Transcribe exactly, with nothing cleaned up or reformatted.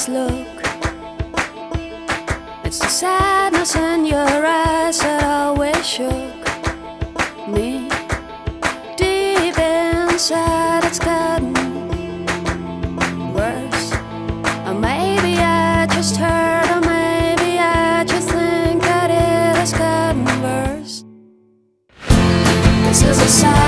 this look. It's the sadness in your eyes that always shook me. Deep inside it's gotten worse. Or maybe I just heard, or maybe I just think that it has gotten worse. This is a sign